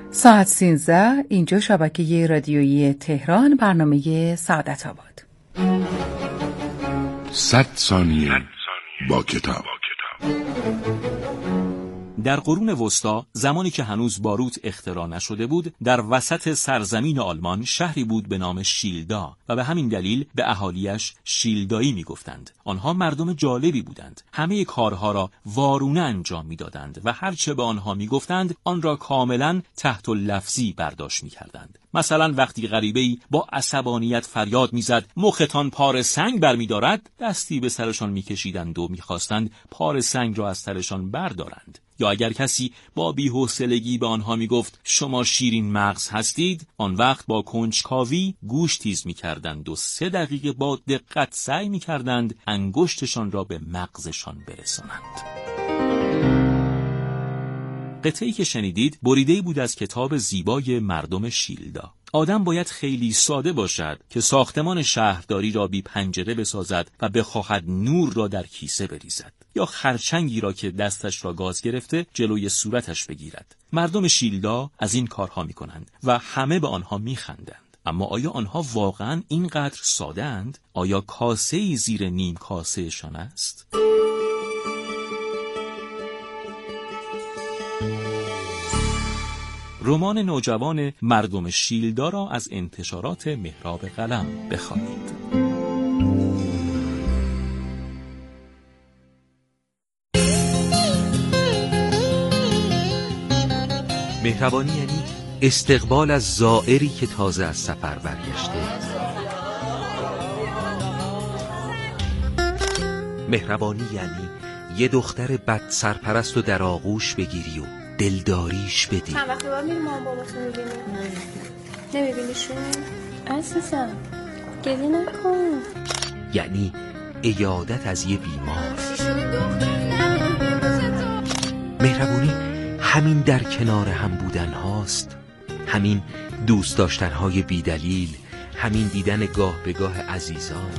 ساعت 13 اینجا شبکه رادیویی تهران، برنامه سعادت آباد. 100 ثانیه با کتاب. در قرون وسطا، زمانی که هنوز باروت اختراع نشده بود، در وسط سرزمین آلمان شهری بود به نام شیلدا و به همین دلیل به اهالیش شیلدایی میگفتند. آنها مردم جالبی بودند. همه کارها را وارونه انجام میدادند و هرچه به آنها میگفتند آن را کاملا تحت اللفظی برداشت میکردند. مثلا وقتی غریبه‌ای با عصبانیت فریاد میزد مختان پار سنگ برمی‌دارد، دستی به سرشان میکشیدند و میخواستند پار سنگ را از سرشان بردارند. یا اگر کسی با بی‌حوصلگی به آنها میگفت شما شیرین مغز هستید، آن وقت با کنجکاوی گوش تیز میکردند و 3 دقیقه با دقت سعی میکردند انگشتشان را به مغزشان برسانند. قطعه‌ای که شنیدید بریده‌ای بود از کتاب زیبای مردم شیلدا. آدم باید خیلی ساده باشد که ساختمان شهرداری را بی پنجره بسازد و بخواهد نور را در کیسه بریزد، یا خرچنگی را که دستش را گاز گرفته جلوی صورتش بگیرد. مردم شیلدا از این کارها می‌کنند و همه به آنها می‌خندند. اما آیا آنها واقعاً اینقدر ساده اند؟ آیا کاسه‌ای زیر نیم کاسه‌شان است؟ رمان نوجوان مردم شیلدا را از انتشارات مهراب قلم بخوانید. مهربانی یعنی استقبال از زائری که تازه از سفر برگشته. مهربانی یعنی یه دختر بد سرپرست و در آغوش بگیری و دلداریش بدی. چند وقتی باید میری مامان باباتو میبینی؟ نمیبینیشون؟ عزیزم گریه نکن. یعنی عیادت از یه بیمار. مهربانی همین در کنار هم بودن هاست، همین دوست داشتن های بی دلیل، همین دیدن گاه به گاه عزیزان.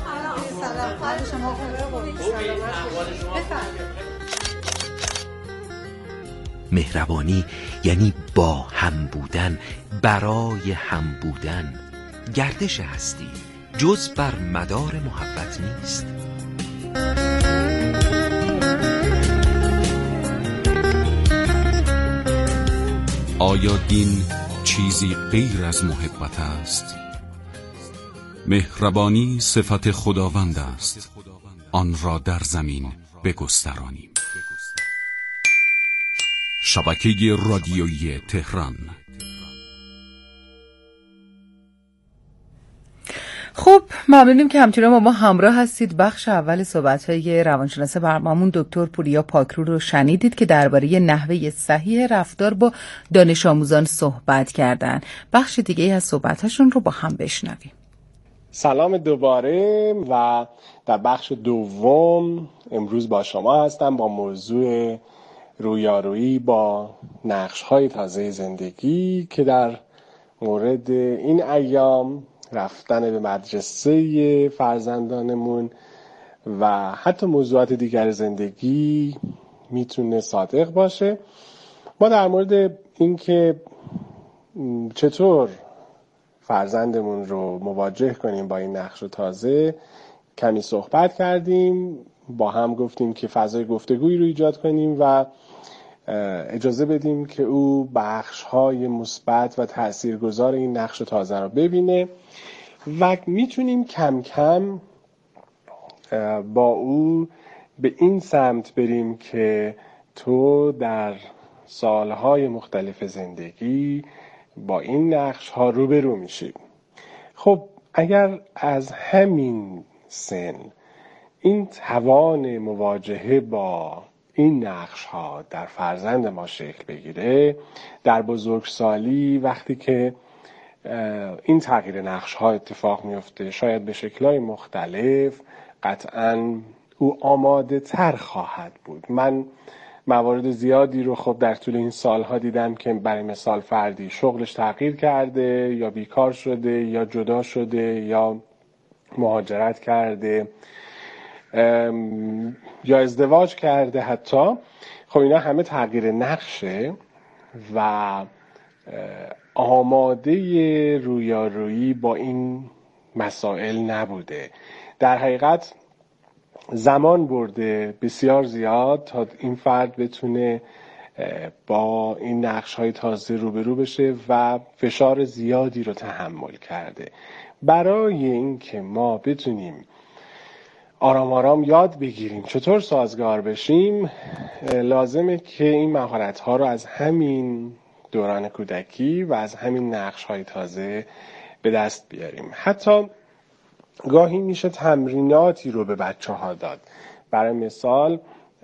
مهربانی یعنی با هم بودن، برای هم بودن. گردش هستی جز بر مدار محبت نیست. آیا دین چیزی غیر از محبت است؟ مهربانی صفت خداوند است، آن را در زمین بگسترانیم. شبکه رادیویی تهران. خب ممنونیم که همچنان با ما همراه هستید. بخش اول صحبت‌های روانشناس برنامه‌مون دکتر پوریا پاکرو رو شنیدید که درباره نحوه صحیح رفتار با دانش آموزان صحبت کردن. بخش دیگه از صحبت‌هاشون رو با هم بشنویم. سلام دوباره و در بخش دوم امروز با شما هستم با موضوع رویارویی با نقش‌های تازه زندگی که در مورد این ایام رفتن به مدرسه فرزندانمون و حتی موضوعات دیگر زندگی میتونه صادق باشه. ما در مورد اینکه چطور فرزندمون رو مواجه کنیم با این نقش تازه کمی صحبت کردیم. با هم گفتیم که فضای گفتگویی رو ایجاد کنیم و اجازه بدیم که او بخش‌های مثبت و تاثیرگذار این نقش تازه رو ببینه و میتونیم کم کم با او به این سمت بریم که تو در سالهای مختلف زندگی با این نقش‌ها روبرو میشی. خب اگر از همین سن این توان مواجهه با این نقش‌ها در فرزند ما شکل بگیره، در بزرگسالی وقتی که این تغییر نقش‌ها اتفاق میفته، شاید به شکل‌های مختلف، قطعاً او آماده تر خواهد بود. من موارد زیادی رو خب در طول این سالها دیدم که برای مثال فردی شغلش تغییر کرده یا بیکار شده یا جدا شده یا مهاجرت کرده یا ازدواج کرده حتی. خب اینا همه تغییر نقشه و آماده رویارویی با این مسائل نبوده. در حقیقت زمان برده بسیار زیاد تا این فرد بتونه با این نقش‌های تازه روبرو بشه و فشار زیادی رو تحمل کرده. برای اینکه ما بتونیم آرام آرام یاد بگیریم چطور سازگار بشیم، لازمه که این مهارت‌ها رو از همین دوران کودکی و از همین نقش‌های تازه به دست بیاریم. حتی گاهی میشه تمریناتی رو به بچه‌ها داد. برای مثال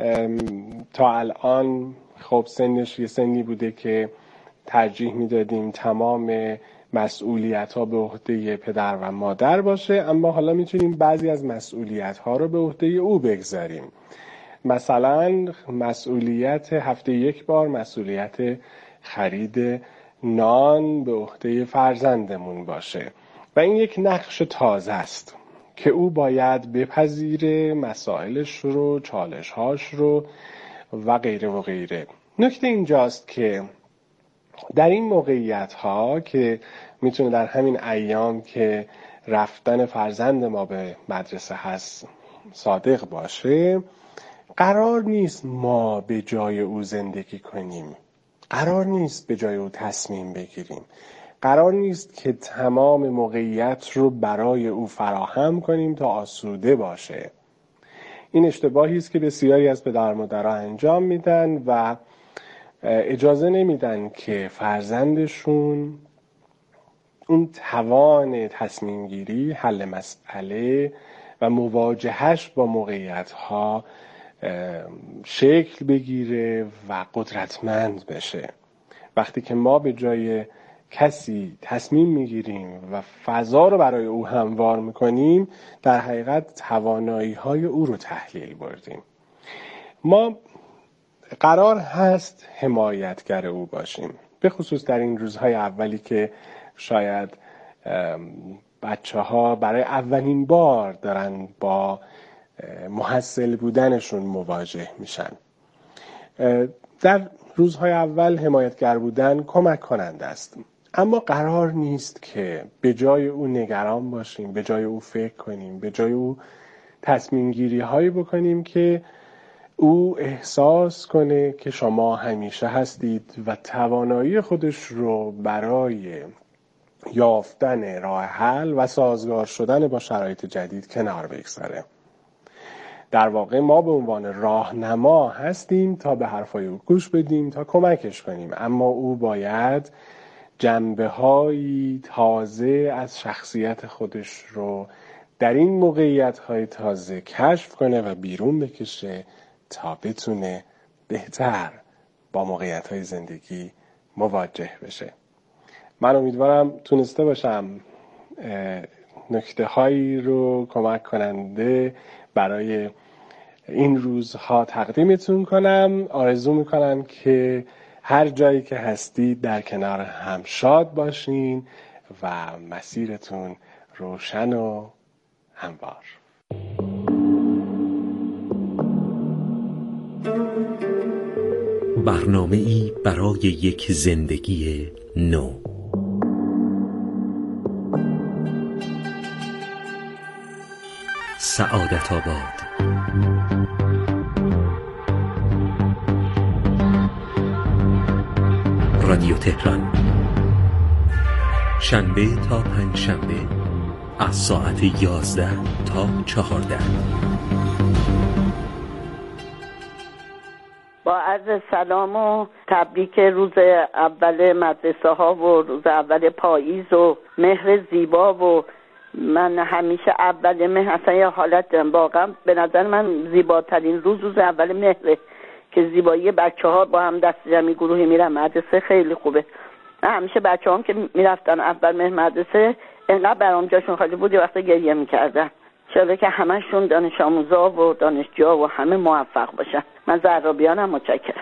تا الان خب سنش یه سنی بوده که ترجیح میدادیم تمام مسئولیت‌ها به عهده پدر و مادر باشه، اما حالا میتونیم بعضی از مسئولیت‌ها رو به عهده او بگذاریم. مثلا مسئولیت هفته یک بار مسئولیت خرید نان به عهده فرزندمون باشه و این یک نقش تازه است که او باید بپذیره مسائلش رو، چالش‌هاش رو و غیره و غیره. نکته اینجاست که در این موقعیت‌ها که میتونه در همین ایام که رفتن فرزند ما به مدرسه هست صادق باشه، قرار نیست ما به جای او زندگی کنیم، قرار نیست به جای او تصمیم بگیریم، قرار نیست که تمام موقعیت رو برای او فراهم کنیم تا آسوده باشه. این اشتباهی است که بسیاری از پدر مادرها انجام میدن و اجازه نمیدن که فرزندشون اون توان تصمیم گیری، حل مسئله و مواجهش با موقعیت‌ها شکل بگیره و قدرتمند بشه. وقتی که ما به جای کسی تصمیم میگیریم و فضا رو برای او هموار میکنیم، در حقیقت توانایی‌های او رو تحلیل بردیم. ما قرار هست حمایتگر او باشیم، به خصوص در این روزهای اولی که شاید بچه‌ها برای اولین بار دارن با محصل بودنشون مواجه میشن. در روزهای اول حمایتگر بودن کمک کننده است، اما قرار نیست که به جای او نگران باشیم، به جای او فکر کنیم، به جای او تصمیم گیری هایی بکنیم که او احساس کنه که شما همیشه هستید و توانایی خودش رو برای یافتن راه حل و سازگار شدن با شرایط جدید کنار بگذاره. در واقع ما به عنوان راهنما هستیم تا به حرفای او گوش بدیم، تا کمکش کنیم، اما او باید جنبه‌های تازه از شخصیت خودش رو در این موقعیت‌های تازه کشف کنه و بیرون بکشه تا بتونه بهتر با موقعیت‌های زندگی مواجه بشه. من امیدوارم تونسته باشم نکته‌هایی رو کمک کننده برای این روزها تقدیمتون کنم. آرزو میکنم که هر جایی که هستید در کنار هم شاد باشین و مسیرتون روشن و هموار. برنامه‌ای برای یک زندگی نو. سعادت آباد. رادیو تهران، شنبه تا پنجشنبه از ساعت 11 تا 14. با عرض سلام و تبریک روز اول مدرسه ها و روز اول پاییز و مهر زیبا. و من همیشه اول مهر اصلا یه حالت دارم، واقعا به نظر من زیباترین روز اول مهره که زیبایی بچه ها با هم دست جمعی گروهی میرن مدرسه، خیلی خوبه. همیشه بچه هم که میرفتن اول مهر مدرسه انقدر برام جاشون خالی بود یه وقت گریه میکردن. شده که همشون دانش آموزا و دانشجوها و همه موفق باشن. من زرابیانم، متشکرم.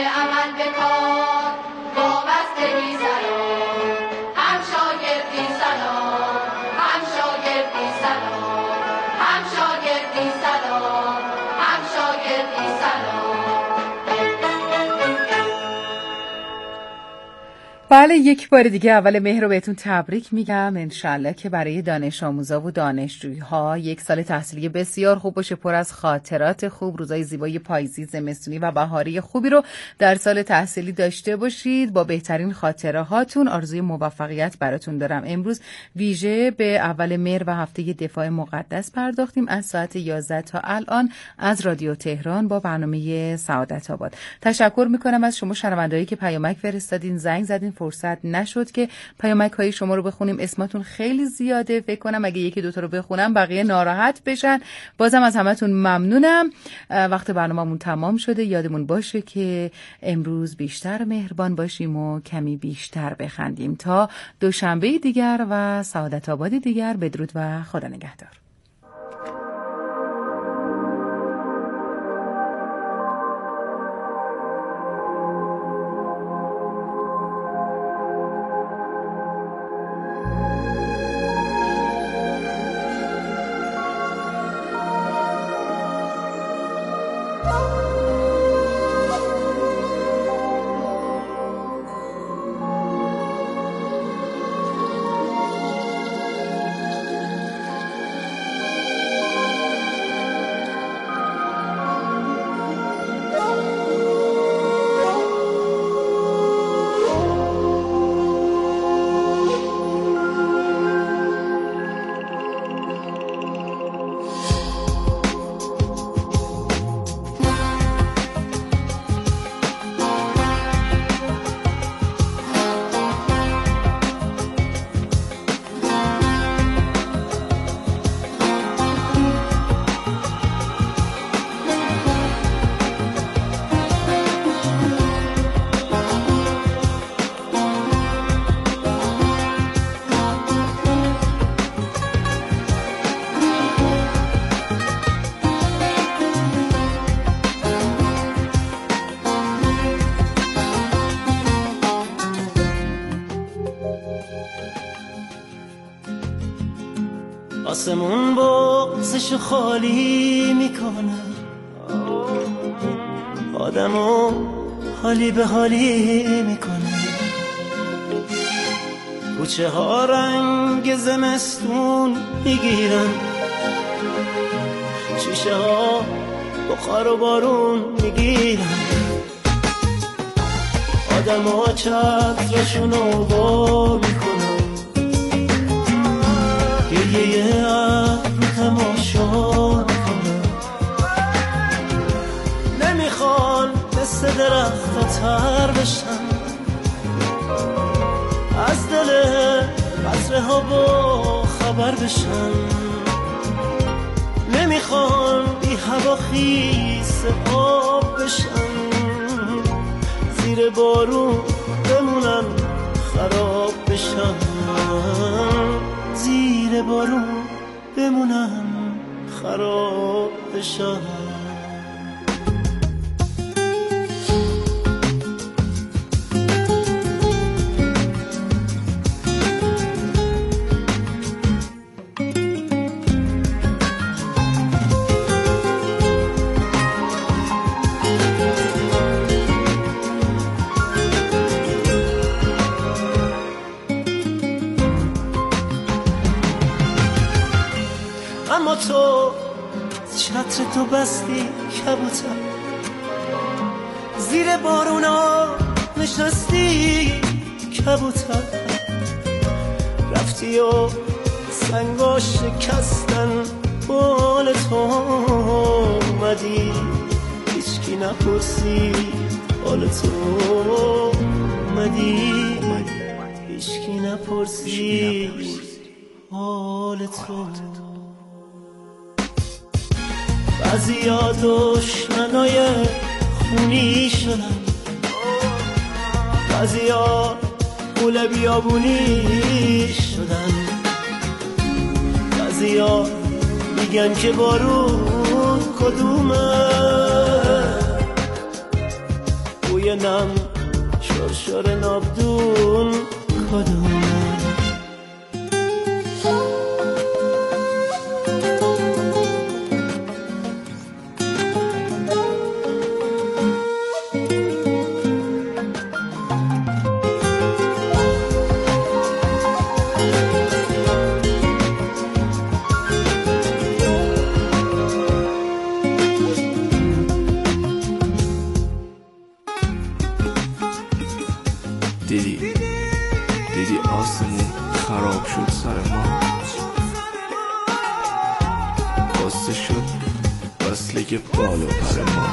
عمل به کار وابستگی سلام هم شاگردی سلام هم شاگردی سلام هم شاگردی سلام هم شاگردی سلام. بله، یک بار دیگه اول مهر رو بهتون تبریک میگم. انشالله که برای دانش آموزا و دانشجویی‌ها یک سال تحصیلی بسیار خوب باشه، پر از خاطرات خوب، روزای زیبای پاییزی، زمستونی و بهاری خوبی رو در سال تحصیلی داشته باشید. با بهترین خاطره هاتون آرزوی موفقیت براتون دارم. امروز ویژه به اول مهر و هفته دفاع مقدس پرداختیم از ساعت 11 تا الان از رادیو تهران با برنامه سعادت آباد. تشکر میکنم از شما شنوندهایی که پیامک فرستادین، زنگ زدین. فرصت نشد که پیامک های شما رو بخونیم، اسماتون خیلی زیاده. فکر کنم اگه یکی دوتا رو بخونم بقیه ناراحت بشن. بازم از همتون ممنونم. وقت برنامه‌مون تمام شده. یادمون باشه که امروز بیشتر مهربان باشیم و کمی بیشتر بخندیم. تا دوشنبه دیگر و سعادت آباد دیگر، بدرود و خدا نگهدار. آسمون بغزشو خالی میکنه، آدمو حالی به حالی میکنه، کوچه ها رنگ زمستون میگیرن، شیشه ها بخار و بارون میگیرن، آدمو چترشونو با میکنن، یه ابر تماشا میکنه، نمیخوان مثل درخت تر بشن، از دل قطره ها با خبر بشن، نمیخوان بی هوا خیس آب بشن، زیر بارون بمونن خراب بشن، زیر بارون بمونم خراب بشم. اما تو چتر تو بستی کبوتر، زیر بارونا نشستی کبوتر، رفتی و سنگا شکستن بال تو، اومدی هیچکی نپرسید حال تو، اومدی هیچکی نپرسید حال تو. بعضیا دشمنای خونی شدن، بعضیا قول بیابونی شدن، بعضیا میگن که بارون کدومه، بوی کدوم. دیدی آسمون خراب شد سر ما، بسته شد وصله بال و پر ما.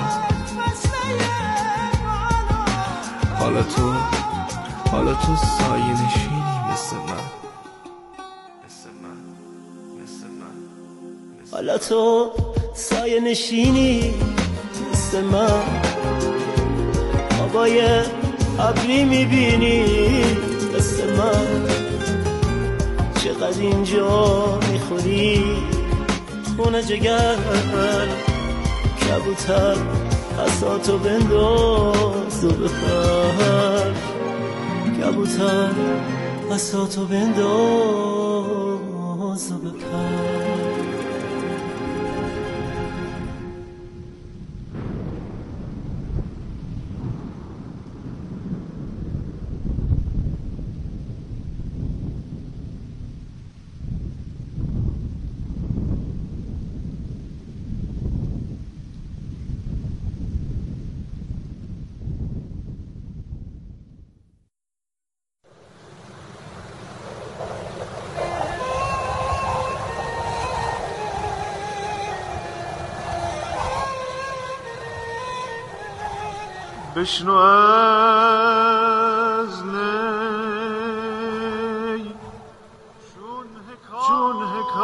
حالا تو سایه نشینی مثل من، حالا تو سایه نشینی مثل من. آبای ابری میبینی مثل من. چقدر اینجا میخوری خونه جگر، کبوتر پساتو بنداز و بپر. کبوتر پساتو بنداز و بپر. بشنو از نی چون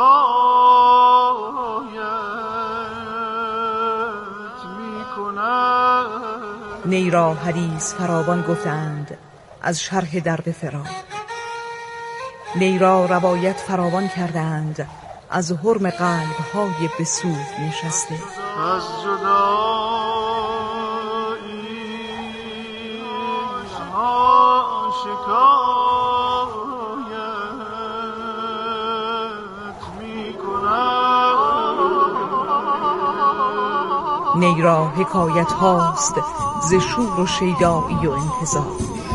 حکایت میکنم. نی را حدیث فراوان گفتند از شرح درد فراق. نی را روایت فراوان کردند از حرم قلب‌های بسود نشسته. از جدایی شکایت میکنم. نی را حکایت هاست ز شور و شیدایی و انتظار.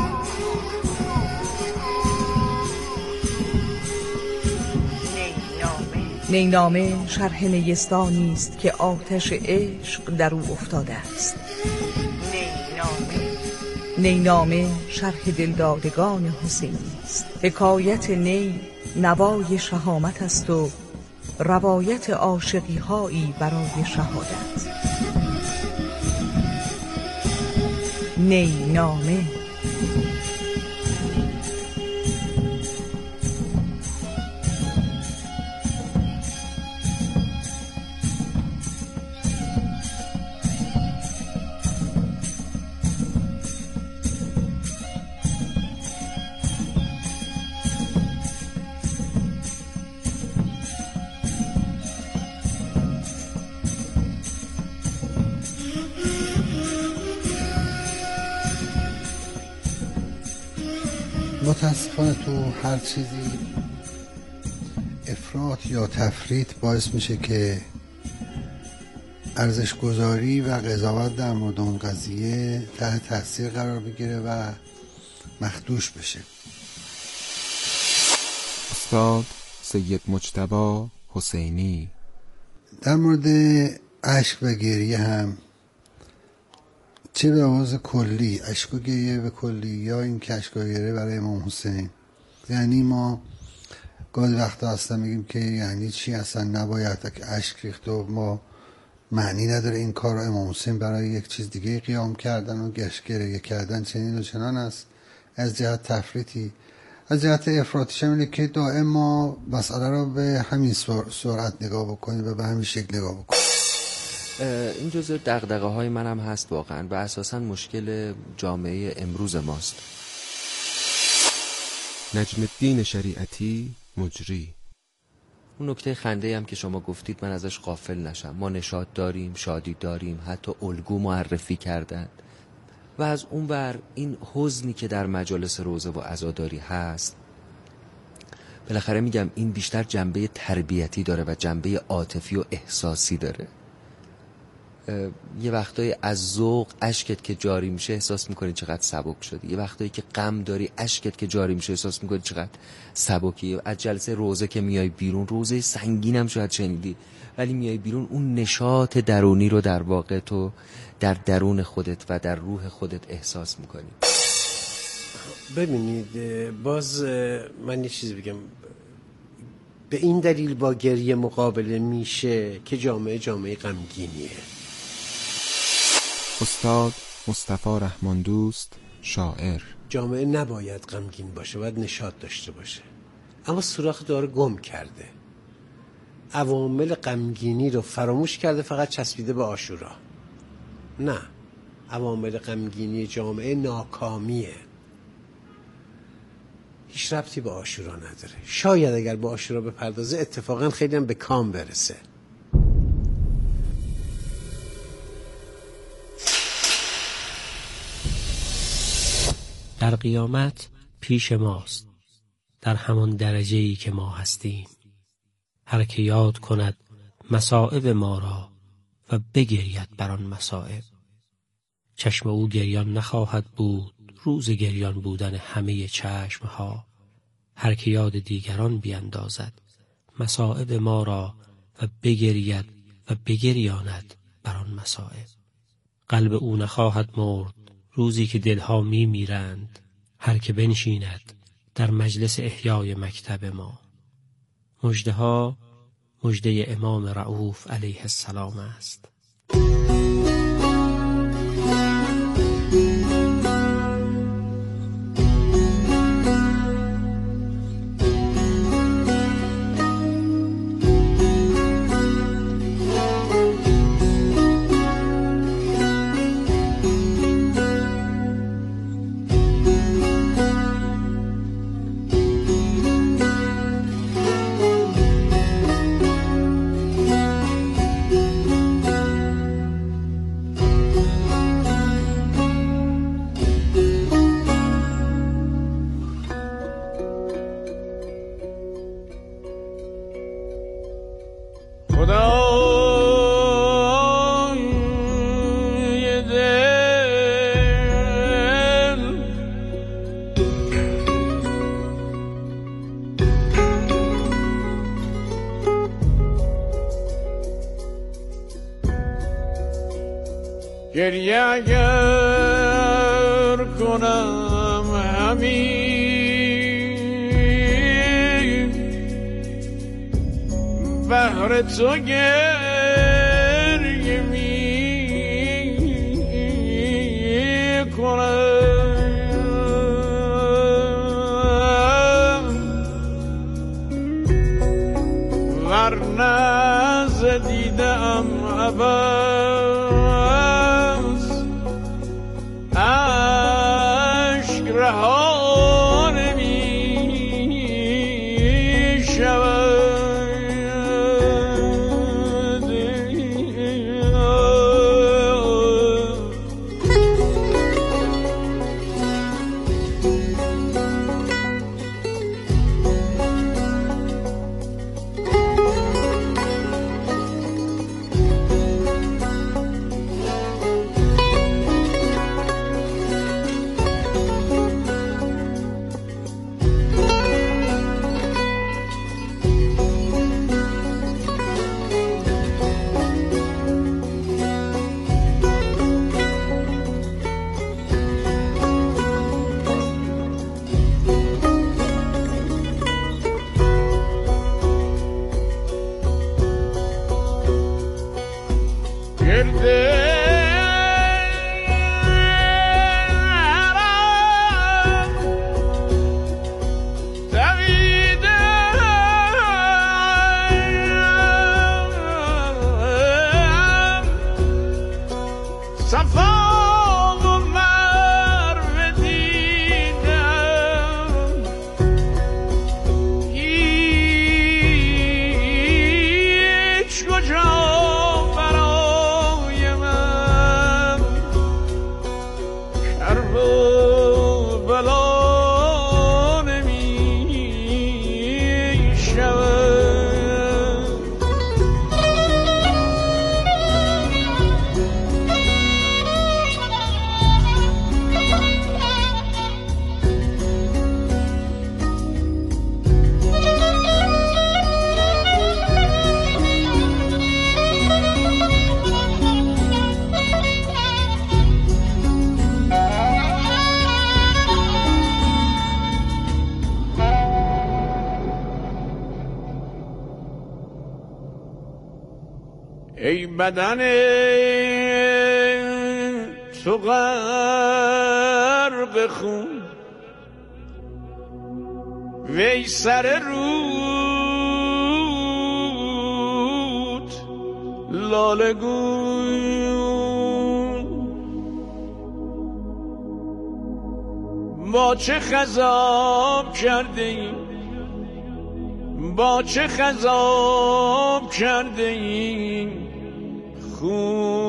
نی نامه شرح نیستانی است که آتش عشق در او افتاده است. نی نامه شرح دلدادگان حسینی است. حکایت نی نوای شهامت است و روایت عاشقی هایی برای شهادت. نی نامه. متاسفانه تو هر چیزی افراط یا تفریط باعث میشه که ارزش گذاری و قضاوت در مورد اون قضیه تحت تاثیر قرار بگیره و مخدوش بشه. استاد سید مجتبی حسینی در مورد اشک و گریه هم، چه به آواز کلی اشک و گریه به کلی یا این که اشک و گریه برای امام حسین، یعنی ما گاهی وقتا اصلا میگیم که یعنی چی، اصلا نباید که اشک ریخت و ما معنی نداره این کار رو امام حسین برای یک چیز دیگه قیام کردن و گریه کردن چنین و چنان است. از جهت تفریطی، از جهت افراطیش اینه که دائم ما مسئله رو به همین سرعت نگاه بکنیم و به همین شکل نگاه بکنیم. این جزء دغدغه های منم هست واقعا و اساسا مشکل جامعه امروز ماست. نجم الدین شریعتی مجری. اون نکته خنده هم که شما گفتید من ازش غافل نشم. ما نشاط داریم، شادی داریم، حتی الگو معرفی کردن. و از اون ور این حزنی که در مجالس روزه و عزاداری هست، بالاخره میگم این بیشتر جنبه تربیتی داره و جنبه عاطفی و احساسی داره. یه وقتایی از ذوق اشکت که جاری میشه احساس میکنی چقدر سبک شدی، یه وقتایی که غم داری اشکت که جاری میشه احساس میکنی چقدر سبکی. از جلسه روزه که میای بیرون، روزه سنگینم شاید شنیدی، ولی میای بیرون اون نشاط درونی رو در واقع تو در درون خودت و در روح خودت احساس میکنی. ببینید باز من یه چیزی بگم، به این دلیل با گریه مقابله میشه که جامعه غمگینیه. استاد مصطفی رحمان دوست، شاعر. جامعه نباید غمگین باشه، باید نشاط داشته باشه، اما سوراخ داره گم کرده، عوامل غمگینی رو فراموش کرده، فقط چسبیده به عاشورا. نه، عوامل غمگینی جامعه ناکامیه، هیچ ربطی به عاشورا نداره. شاید اگر به عاشورا بپردازه اتفاقا خیلی هم به کام برسه. در قیامت پیش ماست، در همان درجه‌ای که ما هستیم. هر که یاد کند مصائب ما را و بگرید بر آن مصائب. چشم او گریان نخواهد بود روز گریان بودن همه چشمها. هر که یاد دیگران بیندازد مصائب ما را و بگرید و بگریاند بر آن مصائب. قلب او نخواهد مرد روزی که دلها می میرند. هر که بنشیند در مجلس احیای مکتب ما. مژده ها مژده امام رؤوف علیه السلام است. گریه اگر کنم همین بهر تو گریه می کنم، ورنه ز دیدم ابد رها نمی شود. ای بدن تو غرق خون، وی سر رود لاله گون. با چه خضاب کرده ایم، با چه خضاب کرده ایم خون